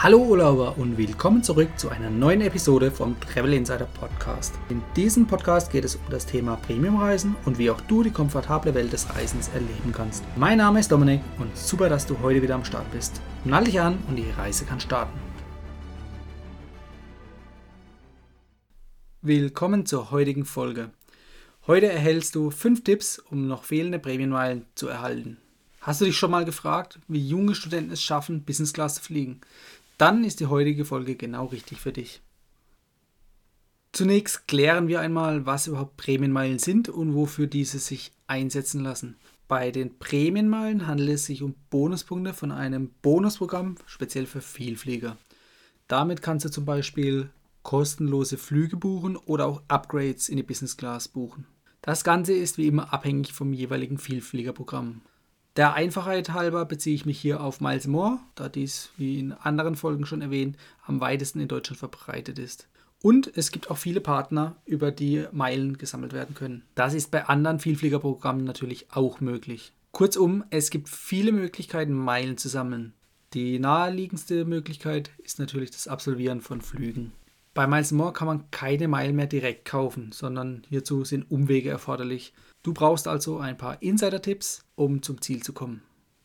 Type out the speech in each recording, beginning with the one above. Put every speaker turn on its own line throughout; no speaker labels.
Hallo Urlauber und willkommen zurück zu einer neuen Episode vom Travel Insider Podcast. In diesem Podcast geht es um das Thema Premiumreisen und wie auch du die komfortable Welt des Reisens erleben kannst. Mein Name ist Dominik und super, dass du heute wieder am Start bist. Nall dich an und die Reise kann starten. Willkommen zur heutigen Folge. Heute erhältst du 5 Tipps, um noch fehlende Prämienmeilen zu erhalten. Hast du dich schon mal gefragt, wie junge Studenten es schaffen, Business Class zu fliegen? Dann ist die heutige Folge genau richtig für dich. Zunächst klären wir einmal, was überhaupt Prämienmeilen sind und wofür diese sich einsetzen lassen. Bei den Prämienmeilen handelt es sich um Bonuspunkte von einem Bonusprogramm, speziell für Vielflieger. Damit kannst du zum Beispiel kostenlose Flüge buchen oder auch Upgrades in die Business Class buchen. Das Ganze ist wie immer abhängig vom jeweiligen Vielfliegerprogramm. Der Einfachheit halber beziehe ich mich hier auf Miles & More, da dies, wie in anderen Folgen schon erwähnt, am weitesten in Deutschland verbreitet ist. Und es gibt auch viele Partner, über die Meilen gesammelt werden können. Das ist bei anderen Vielfliegerprogrammen natürlich auch möglich. Kurzum, es gibt viele Möglichkeiten, Meilen zu sammeln. Die naheliegendste Möglichkeit ist natürlich das Absolvieren von Flügen. Bei Miles & More kann man keine Meilen mehr direkt kaufen, sondern hierzu sind Umwege erforderlich. Du brauchst also ein paar Insider-Tipps, um zum Ziel zu kommen.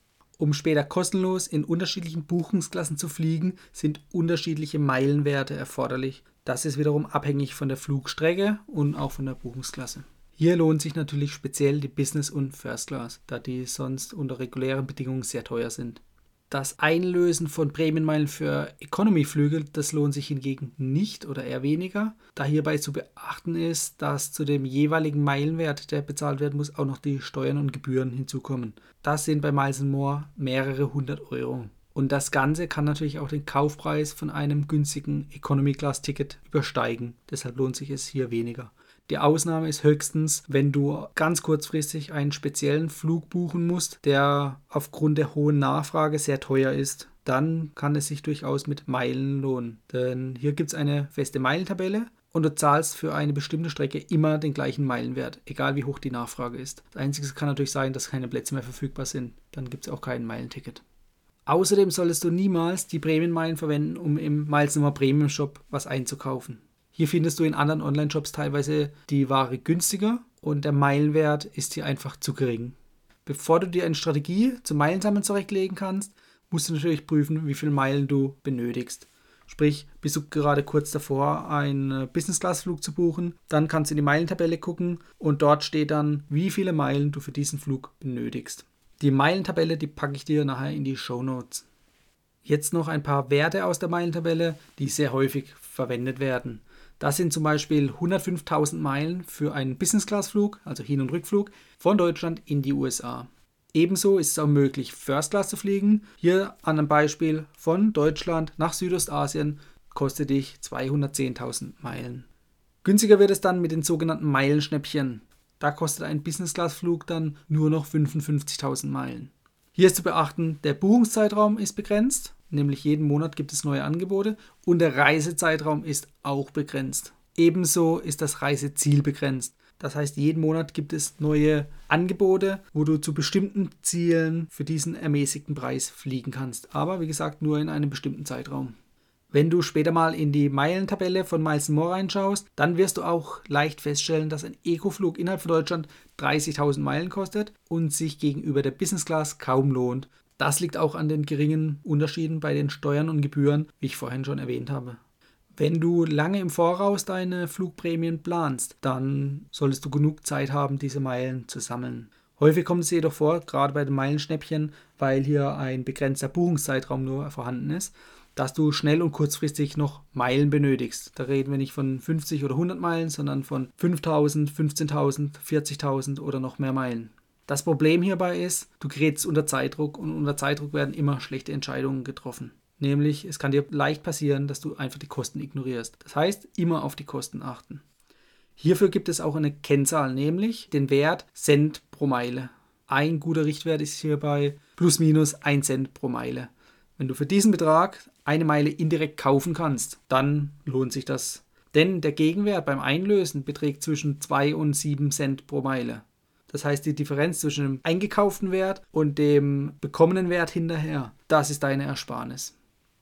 Um später kostenlos in unterschiedlichen Buchungsklassen zu fliegen, sind unterschiedliche Meilenwerte erforderlich. Das ist wiederum abhängig von der Flugstrecke und auch von der Buchungsklasse. Hier lohnt sich natürlich speziell die Business und First Class, da die sonst unter regulären Bedingungen sehr teuer sind. Das Einlösen von Prämienmeilen für Economy-Flüge, das lohnt sich hingegen nicht oder eher weniger, da hierbei zu beachten ist, dass zu dem jeweiligen Meilenwert, der bezahlt werden muss, auch noch die Steuern und Gebühren hinzukommen. Das sind bei Miles & More mehrere 100 Euro. Und das Ganze kann natürlich auch den Kaufpreis von einem günstigen Economy-Class-Ticket übersteigen, deshalb lohnt sich es hier weniger. Die Ausnahme ist höchstens, wenn du ganz kurzfristig einen speziellen Flug buchen musst, der aufgrund der hohen Nachfrage sehr teuer ist. Dann kann es sich durchaus mit Meilen lohnen. Denn hier gibt es eine feste Meilentabelle und du zahlst für eine bestimmte Strecke immer den gleichen Meilenwert, egal wie hoch die Nachfrage ist. Das Einzige kann natürlich sein, dass keine Plätze mehr verfügbar sind. Dann gibt es auch kein Meilenticket. Außerdem solltest du niemals die Prämienmeilen verwenden, um im Miles & More Premium Shop was einzukaufen. Hier findest du in anderen Online-Shops teilweise die Ware günstiger und der Meilenwert ist hier einfach zu gering. Bevor du dir eine Strategie zum Meilensammeln zurechtlegen kannst, musst du natürlich prüfen, wie viele Meilen du benötigst. Sprich, bist du gerade kurz davor, einen Business-Class-Flug zu buchen, dann kannst du in die Meilentabelle gucken und dort steht dann, wie viele Meilen du für diesen Flug benötigst. Die Meilentabelle, die packe ich dir nachher in die Shownotes. Jetzt noch ein paar Werte aus der Meilentabelle, die sehr häufig verwendet werden. Das sind zum Beispiel 105.000 Meilen für einen Business-Class-Flug, also Hin- und Rückflug, von Deutschland in die USA. Ebenso ist es auch möglich, First Class zu fliegen. Hier an einem Beispiel von Deutschland nach Südostasien kostet dich 210.000 Meilen. Günstiger wird es dann mit den sogenannten Meilenschnäppchen. Da kostet ein Business-Class-Flug dann nur noch 55.000 Meilen. Hier ist zu beachten, der Buchungszeitraum ist begrenzt, nämlich jeden Monat gibt es neue Angebote und der Reisezeitraum ist auch begrenzt. Ebenso ist das Reiseziel begrenzt. Das heißt, jeden Monat gibt es neue Angebote, wo du zu bestimmten Zielen für diesen ermäßigten Preis fliegen kannst. Aber wie gesagt, nur in einem bestimmten Zeitraum. Wenn du später mal in die Meilentabelle von Miles & More reinschaust, dann wirst du auch leicht feststellen, dass ein Eco-Flug innerhalb von Deutschland 30.000 Meilen kostet und sich gegenüber der Business Class kaum lohnt. Das liegt auch an den geringen Unterschieden bei den Steuern und Gebühren, wie ich vorhin schon erwähnt habe. Wenn du lange im Voraus deine Flugprämien planst, dann solltest du genug Zeit haben, diese Meilen zu sammeln. Häufig kommt es jedoch vor, gerade bei den Meilenschnäppchen, weil hier ein begrenzter Buchungszeitraum nur vorhanden ist, dass du schnell und kurzfristig noch Meilen benötigst. Da reden wir nicht von 50 oder 100 Meilen, sondern von 5.000, 15.000, 40.000 oder noch mehr Meilen. Das Problem hierbei ist, du gerätst unter Zeitdruck und unter Zeitdruck werden immer schlechte Entscheidungen getroffen. Nämlich, es kann dir leicht passieren, dass du einfach die Kosten ignorierst. Das heißt, immer auf die Kosten achten. Hierfür gibt es auch eine Kennzahl, nämlich den Wert Cent pro Meile. Ein guter Richtwert ist hierbei plus minus 1 Cent pro Meile. Wenn du für diesen Betrag eine Meile indirekt kaufen kannst, dann lohnt sich das. Denn der Gegenwert beim Einlösen beträgt zwischen 2 und 7 Cent pro Meile. Das heißt, die Differenz zwischen dem eingekauften Wert und dem bekommenen Wert hinterher, das ist deine Ersparnis.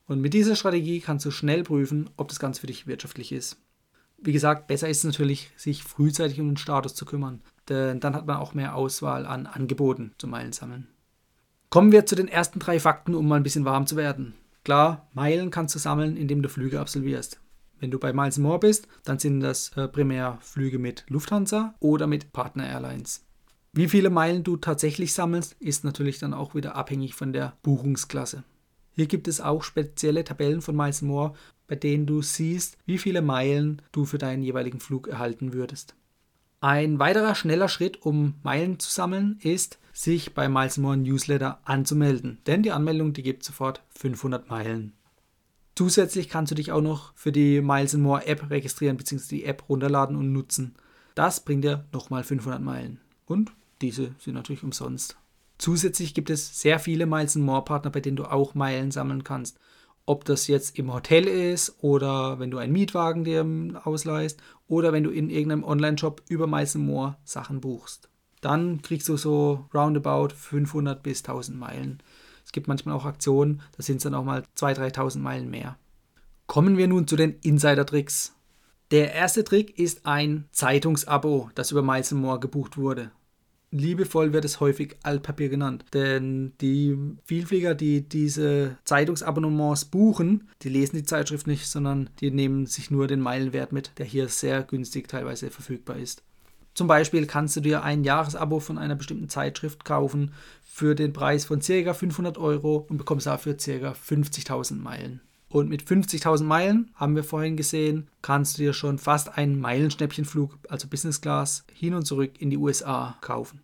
Und mit dieser Strategie kannst du schnell prüfen, ob das Ganze für dich wirtschaftlich ist. Wie gesagt, besser ist es natürlich, sich frühzeitig um den Status zu kümmern, denn dann hat man auch mehr Auswahl an Angeboten zum Meilensammeln. Kommen wir zu den ersten 3 Fakten, um mal ein bisschen warm zu werden. Klar, Meilen kannst du sammeln, indem du Flüge absolvierst. Wenn du bei Miles & More bist, dann sind das primär Flüge mit Lufthansa oder mit Partner Airlines. Wie viele Meilen du tatsächlich sammelst, ist natürlich dann auch wieder abhängig von der Buchungsklasse. Hier gibt es auch spezielle Tabellen von Miles & More, bei denen du siehst, wie viele Meilen du für deinen jeweiligen Flug erhalten würdest. Ein weiterer schneller Schritt, um Meilen zu sammeln, ist, sich bei Miles & More Newsletter anzumelden, denn die Anmeldung, die gibt sofort 500 Meilen. Zusätzlich kannst du dich auch noch für die Miles & More App registrieren bzw. die App runterladen und nutzen. Das bringt dir nochmal 500 Meilen und diese sind natürlich umsonst. Zusätzlich gibt es sehr viele Miles & More Partner, bei denen du auch Meilen sammeln kannst. Ob das jetzt im Hotel ist oder wenn du einen Mietwagen dir ausleihst oder wenn du in irgendeinem Online-Shop über Miles & More Sachen buchst. Dann kriegst du so roundabout 500 bis 1000 Meilen. Es gibt manchmal auch Aktionen, da sind es dann auch mal 2.000, 3.000 Meilen mehr. Kommen wir nun zu den Insider-Tricks. Der erste Trick ist ein Zeitungsabo, das über Miles & More gebucht wurde. Liebevoll wird es häufig Altpapier genannt, denn die Vielflieger, die diese Zeitungsabonnements buchen, die lesen die Zeitschrift nicht, sondern die nehmen sich nur den Meilenwert mit, der hier sehr günstig teilweise verfügbar ist. Zum Beispiel kannst du dir ein Jahresabo von einer bestimmten Zeitschrift kaufen für den Preis von ca. 500 € und bekommst dafür ca. 50.000 Meilen. Und mit 50.000 Meilen, haben wir vorhin gesehen, kannst du dir schon fast einen Meilenschnäppchenflug, also Business Class, hin und zurück in die USA kaufen.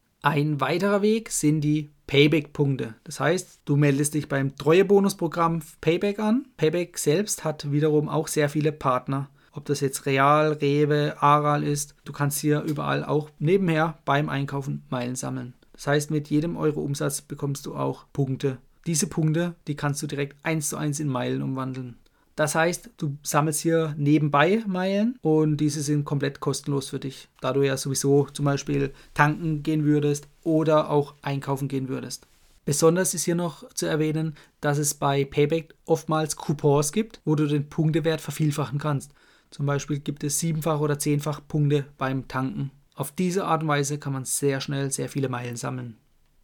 Ein weiterer Weg sind die Payback-Punkte. Das heißt, du meldest dich beim Treuebonusprogramm Payback an. Payback selbst hat wiederum auch sehr viele Partner. Ob das jetzt Real, Rewe, Aral ist, du kannst hier überall auch nebenher beim Einkaufen Meilen sammeln. Das heißt, mit jedem Euro Umsatz bekommst du auch Punkte. Diese Punkte, die kannst du direkt 1:1 in Meilen umwandeln. Das heißt, du sammelst hier nebenbei Meilen und diese sind komplett kostenlos für dich, da du ja sowieso zum Beispiel tanken gehen würdest oder auch einkaufen gehen würdest. Besonders ist hier noch zu erwähnen, dass es bei Payback oftmals Coupons gibt, wo du den Punktewert vervielfachen kannst. Zum Beispiel gibt es 7-fach oder 10-fach Punkte beim Tanken. Auf diese Art und Weise kann man sehr schnell sehr viele Meilen sammeln.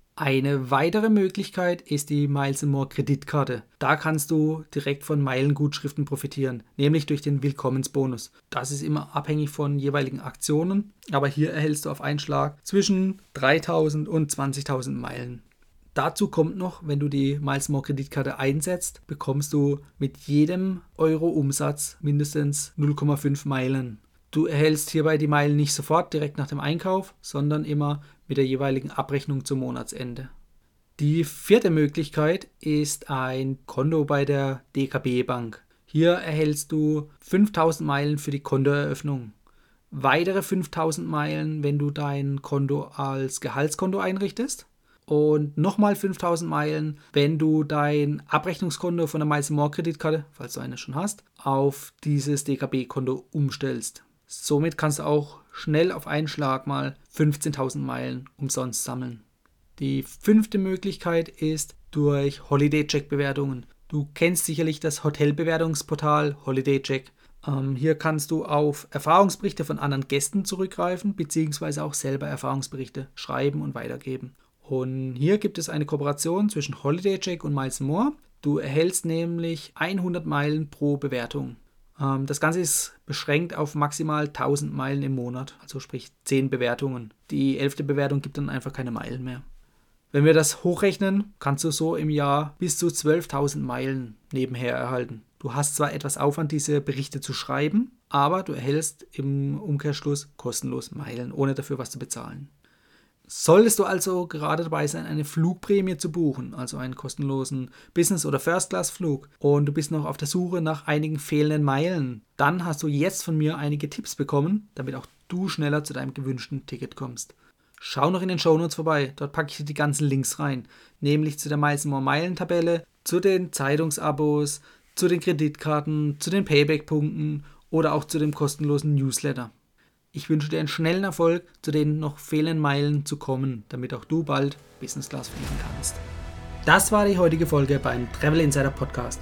Eine weitere Möglichkeit ist die Miles & More Kreditkarte. Da kannst du direkt von Meilengutschriften profitieren, nämlich durch den Willkommensbonus. Das ist immer abhängig von jeweiligen Aktionen, aber hier erhältst du auf einen Schlag zwischen 3.000 und 20.000 Meilen. Dazu kommt noch, wenn du die Miles & More Kreditkarte einsetzt, bekommst du mit jedem Euro Umsatz mindestens 0,5 Meilen. Du erhältst hierbei die Meilen nicht sofort direkt nach dem Einkauf, sondern immer mit der jeweiligen Abrechnung zum Monatsende. Die vierte Möglichkeit ist ein Konto bei der DKB Bank. Hier erhältst du 5.000 Meilen für die Kontoeröffnung. Weitere 5.000 Meilen, wenn du dein Konto als Gehaltskonto einrichtest. Und nochmal 5.000 Meilen, wenn du dein Abrechnungskonto von der Miles & More Kreditkarte, falls du eine schon hast, auf dieses DKB-Konto umstellst. Somit kannst du auch schnell auf einen Schlag mal 15.000 Meilen umsonst sammeln. Die fünfte Möglichkeit ist durch Holiday-Check-Bewertungen. Du kennst sicherlich das Hotelbewertungsportal Holiday-Check. Hier kannst du auf Erfahrungsberichte von anderen Gästen zurückgreifen, beziehungsweise auch selber Erfahrungsberichte schreiben und weitergeben. Und hier gibt es eine Kooperation zwischen Holiday-Check und Miles & More. Du erhältst nämlich 100 Meilen pro Bewertung. Das Ganze ist beschränkt auf maximal 1000 Meilen im Monat, also sprich 10 Bewertungen. Die 11. Bewertung gibt dann einfach keine Meilen mehr. Wenn wir das hochrechnen, kannst du so im Jahr bis zu 12.000 Meilen nebenher erhalten. Du hast zwar etwas Aufwand, diese Berichte zu schreiben, aber du erhältst im Umkehrschluss kostenlos Meilen, ohne dafür was zu bezahlen. Solltest du also gerade dabei sein, eine Flugprämie zu buchen, also einen kostenlosen Business- oder First-Class-Flug, und du bist noch auf der Suche nach einigen fehlenden Meilen, dann hast du jetzt von mir einige Tipps bekommen, damit auch du schneller zu deinem gewünschten Ticket kommst. Schau noch in den Shownotes vorbei, dort packe ich dir die ganzen Links rein, nämlich zu der Miles & More Meilentabelle, zu den Zeitungsabos, zu den Kreditkarten, zu den Payback-Punkten oder auch zu dem kostenlosen Newsletter. Ich wünsche dir einen schnellen Erfolg, zu den noch fehlenden Meilen zu kommen, damit auch du bald Business Class fliegen kannst. Das war die heutige Folge beim Travel Insider Podcast.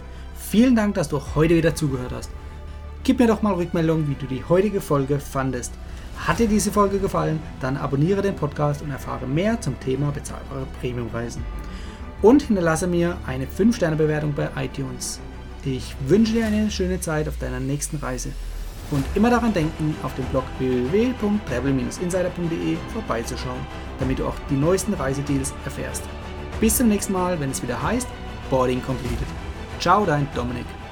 Vielen Dank, dass du heute wieder zugehört hast. Gib mir doch mal Rückmeldung, wie du die heutige Folge fandest. Hat dir diese Folge gefallen, dann abonniere den Podcast und erfahre mehr zum Thema bezahlbare Premiumreisen. Und hinterlasse mir eine 5-Sterne-Bewertung bei iTunes. Ich wünsche dir eine schöne Zeit auf deiner nächsten Reise. Und immer daran denken, auf dem Blog www.travel-insider.de vorbeizuschauen, damit du auch die neuesten Reisedeals erfährst. Bis zum nächsten Mal, wenn es wieder heißt Boarding Completed. Ciao, dein Dominik.